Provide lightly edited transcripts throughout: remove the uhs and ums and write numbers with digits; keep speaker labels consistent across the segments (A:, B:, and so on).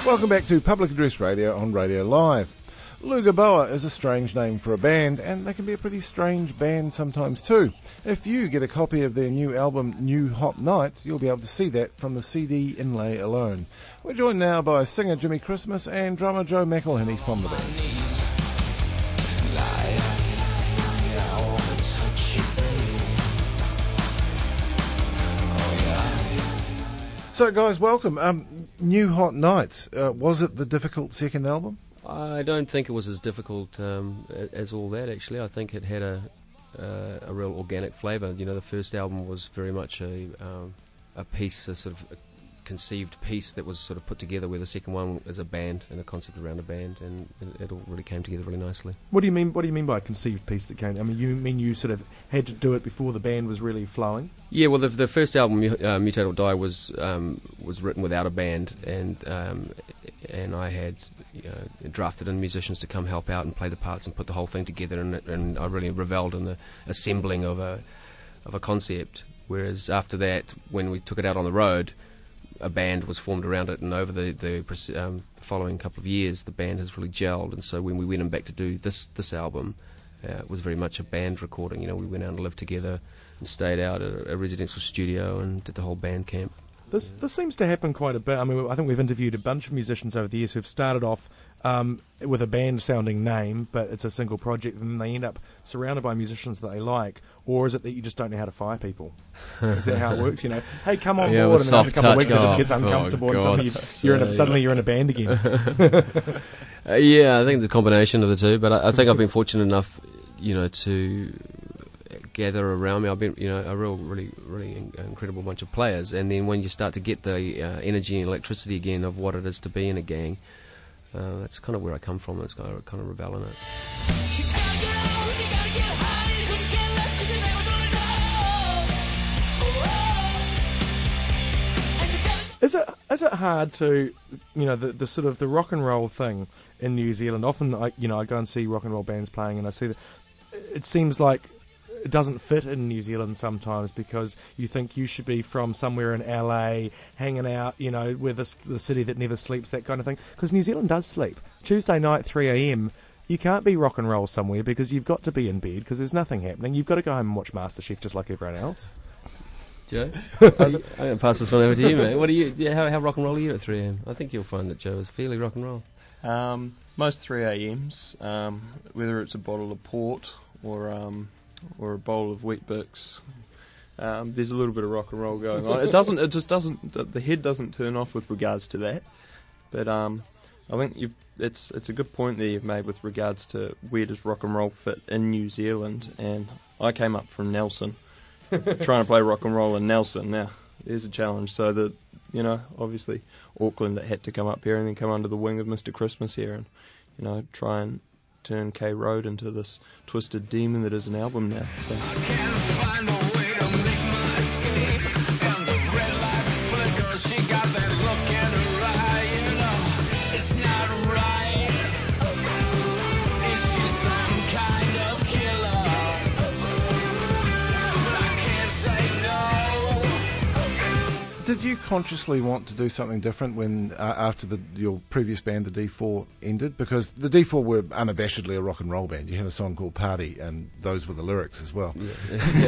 A: Welcome back to Public Address Radio on Radio Live. Lugaboa is a strange name for a band, and they can be a pretty strange band sometimes too. If you get a copy of their new album, New Hot Nights, you'll be able to see that from the CD inlay alone. We're joined now by singer Jimmy Christmas and drummer Joe McElhinney from the band. So guys, welcome. New Hot Nights, was it the difficult second album?
B: I don't think it was as difficult as all that, actually. I think it had a real organic flavour. You know, the first album was very much a piece, a sort of a conceived piece that was sort of put together, where the second one is a band and a concept around a band, and it all really came together really nicely.
C: What do you mean by a conceived piece that came? I mean, you mean you sort of had to do it before the band was really flowing?
B: Yeah, well, the first album, Mutate or Die, was written without a band, and I had drafted in musicians to come help out and play the parts and put the whole thing together, and I really revelled in the assembling of a concept. Whereas after that, when we took it out on the road, a band was formed around it, and over the following couple of years, the band has really gelled. And so when we went in back to do this album, it was very much a band recording. You know, we went out and lived together and stayed out at a residential studio and did the whole band camp.
C: This seems to happen quite a bit. I mean, I think we've interviewed a bunch of musicians over the years who've started off with a band-sounding name, but it's a single project, and then they end up surrounded by musicians that they like. Or is it that you just don't know how to fire people? Is that how it works? You know, hey, come on board, and then after a couple of weeks it just gets uncomfortable, and suddenly you're in a band again.
B: Yeah, I think the combination of the two. But I think I've been fortunate enough, to gather around me. I've been, a really incredible bunch of players, and then when you start to get the energy and electricity again of what it is to be in a gang, that's kind of where I come from. It's kind of revel in it.
C: Is it hard to, the sort of the rock and roll thing in New Zealand? Often, I go and see rock and roll bands playing, and I see that it seems like it doesn't fit in New Zealand sometimes, because you think you should be from somewhere in LA, hanging out, where the city that never sleeps, that kind of thing. Because New Zealand does sleep. Tuesday night, 3 a.m, you can't be rock and roll somewhere because you've got to be in bed because there's nothing happening. You've got to go home and watch MasterChef just like everyone else.
B: Joe, I'm going to pass this one over to you, mate. What do you? How rock and roll are you at 3 a.m? I think you'll find that Joe is fairly rock and roll.
D: Most 3 a.m s, whether it's a bottle of port or a bowl of Wheat Bix, there's a little bit of rock and roll going on. The head doesn't turn off with regards to that. But I think it's a good point that you've made with regards to where does rock and roll fit in New Zealand. And I came up from Nelson, trying to play rock and roll in Nelson. Now there's a challenge. So obviously Auckland that had to come up here and then come under the wing of Mr. Christmas here, and try and turn K Road into this twisted demon that is an album now. So. I can't find a way to make my escape from the red light flicker. She got that look in her eye, it's not right. Is she some kind of killer? But I can't say no.
A: Did you consciously want to do something different when after your previous band, the D4, ended? Because the D4 were unabashedly a rock and roll band. You had a song called Party, and those were the lyrics as well.
B: Yeah.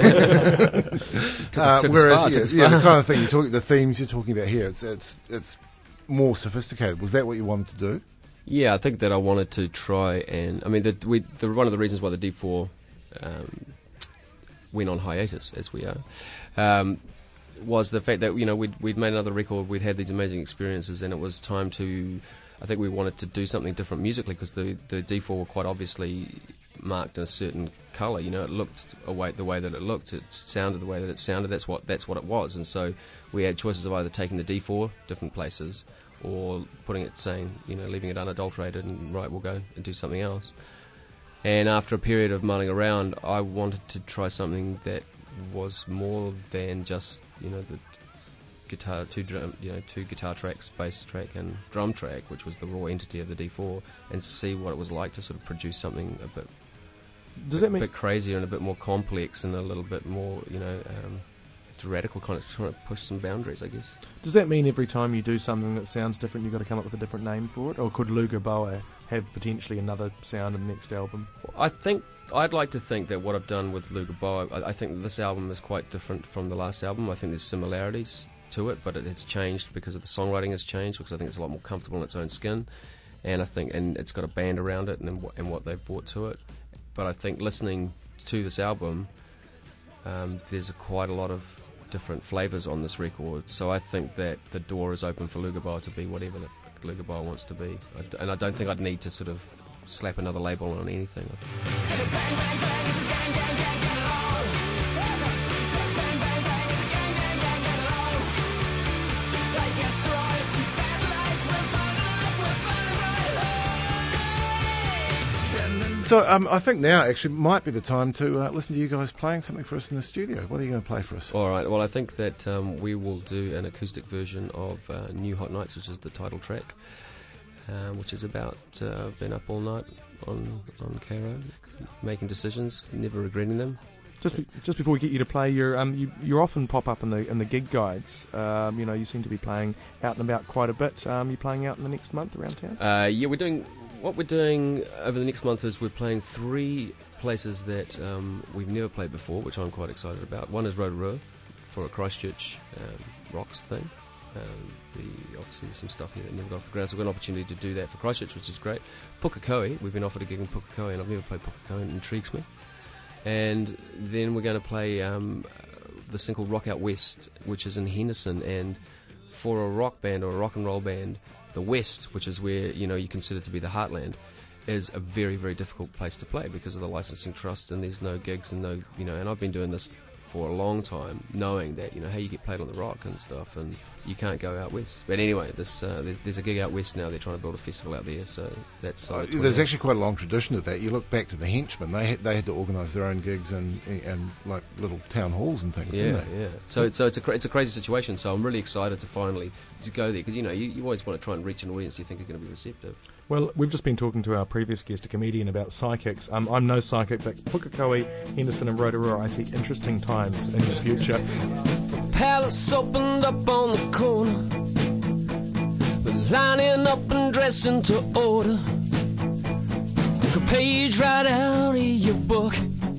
A: Whereas, the kind of thing the themes you're talking about here, it's more sophisticated. Was that what you wanted to do?
B: Yeah, I think that I wanted to try and... I mean, one of the reasons why the D4 went on hiatus, as we are, was the fact that we'd made another record, we'd had these amazing experiences, and it was time to... I think we wanted to do something different musically, because the D4 were quite obviously marked in a certain colour. It looked the way that it looked, it sounded the way that it sounded. That's what it was. And so we had choices of either taking the D4 different places, or putting it, leaving it unadulterated, and right, we'll go and do something else. And after a period of mulling around, I wanted to try something that was more than just the guitar, two guitar tracks, bass track and drum track, which was the raw entity of the D4, and see what it was like to sort of produce something a bit crazier and a bit more complex and a little bit more radical, kind of trying to push some boundaries, I guess.
C: Does that mean every time you do something that sounds different, you've got to come up with a different name for it? Or could Luga Boa have potentially another sound in the next album?
B: I'd like to think that what I've done with Luga Boa, I think that this album is quite different from the last album. I think there's similarities to it, but it has changed because of the songwriting has changed, because I think it's a lot more comfortable in its own skin, and it's got a band around it and what they've brought to it. But I think listening to this album, there's quite a lot of different flavours on this record, so I think that the door is open for Luga Boa to be whatever Luga Boa wants to be, and I don't think I'd need to sort of slap another label on anything.
A: So I think now actually might be the time to listen to you guys playing something for us in the studio. What are you going to play for us?
B: All right, well, I think that we will do an acoustic version of New Hot Nights, which is the title track, which is about being up all night on Cairo, making decisions, never regretting them.
C: Just before we get you to play, you often pop up in the gig guides. You seem to be playing out and about quite a bit. You playing out in the next month around town?
B: Yeah, what we're doing over the next month is we're playing 3 places that we've never played before, which I'm quite excited about. One is Rotorua for a Christchurch rocks thing. Obviously there's some stuff here that never got off the ground, so we've got an opportunity to do that for Christchurch, which is great. Pukekohe, we've been offered a gig in Pukekohe, and I've never played Pukekohe, and it intrigues me. And then we're going to play this thing called Rock Out West, which is in Henderson, and for a rock band or a rock and roll band, the West, which is where you consider to be the heartland, is a very, very difficult place to play because of the licensing trust, and there's no gigs and no, and I've been doing this for a long time, knowing that how you get played on the rock and stuff, and you can't go out west. But anyway, there's a gig out west now. They're trying to build a festival out there, so that's
A: there's actually quite a long tradition of that. You look back to the Henchmen; they had to organise their own gigs and like little town halls and things, didn't they?
B: Yeah. So it's a crazy situation. So I'm really excited to finally just go there, because you always want to try and reach an audience you think are going to be receptive.
C: Well, we've just been talking to our previous guest, a comedian, about psychics. I'm no psychic, but Pukekohe, Henderson and Rotorua, I see interesting times in the future.
E: Palace opened up on the corner, we're lining up and dressing to order. Took a page right out of your book.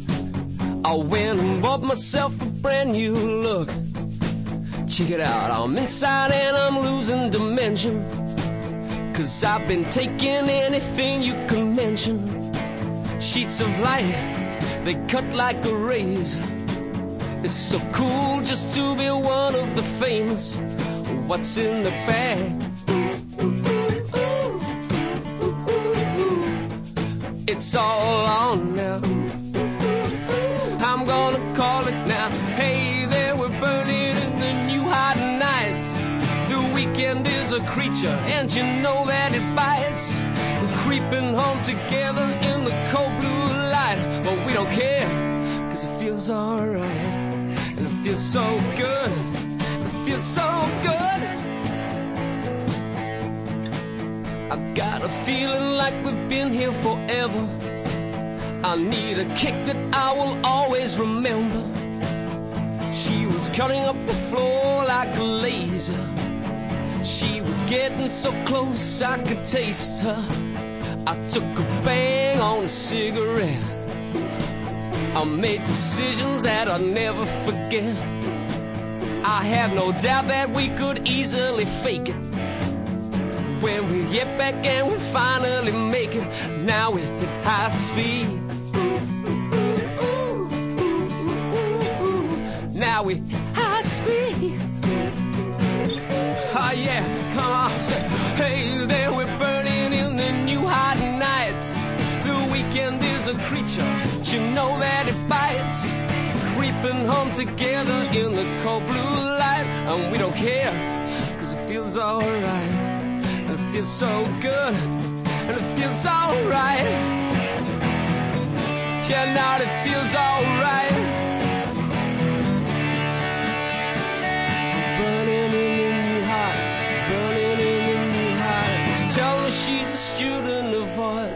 E: I went and bought myself a brand new look. Check it out, I'm inside and I'm losing dimension, 'cause I've been taking anything you can mention. Sheets of light, they cut like a razor. It's so cool just to be one of the famous. What's in the bag? It's all on now. I'm gonna call it now. Hey there, we're burning in the New Hot Nights. The weekend is a creature, and you know that it bites. We're creeping home together in the cold blue light, but we don't care, 'cause it feels alright. And it feels so good, it feels so good. I got a feeling like we've been here forever. I need a kick that I will always remember. She was cutting up the floor like a laser. She was getting so close I could taste her. I took a bang on a cigarette. I made decisions that I'll never forget. I have no doubt that we could easily fake it. When we get back and we finally make it, now we're at high speed. Now we're high speed. Oh yeah, come on, say, hey there, we're burning in the New Hot Nights. The weekend is a creature, you know that it bites. Creeping home together in the cold blue light, and we don't care, 'cause it feels alright. It feels so good, and it feels alright. Yeah, now it feels alright. Burning in the New Hot, burning in the New Hot. She tells me she's a student of art.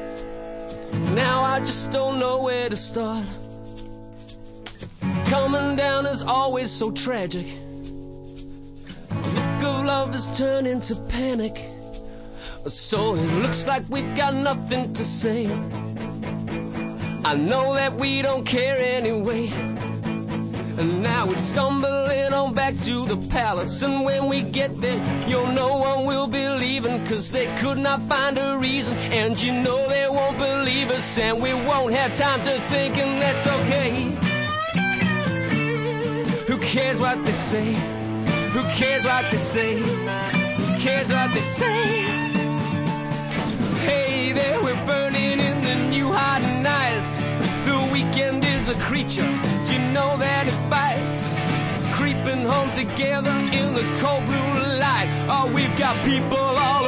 E: Now I just don't know where to start. Coming down is always so tragic. The look of love has turned into panic. So it looks like we've got nothing to say. I know that we don't care anyway. And now we're stumbling on back to the palace. And when we get there, no one will believe in, 'cause they could not find a reason. And you know they won't believe us, and we won't have time to think, and that's okay. Who cares what they say? Who cares what they say? Who cares what they say? Hey there, we're burning in the new hot nights. The weekend is a creature, you know that it bites. It's creeping home together in the cold blue light. Oh, we've got people all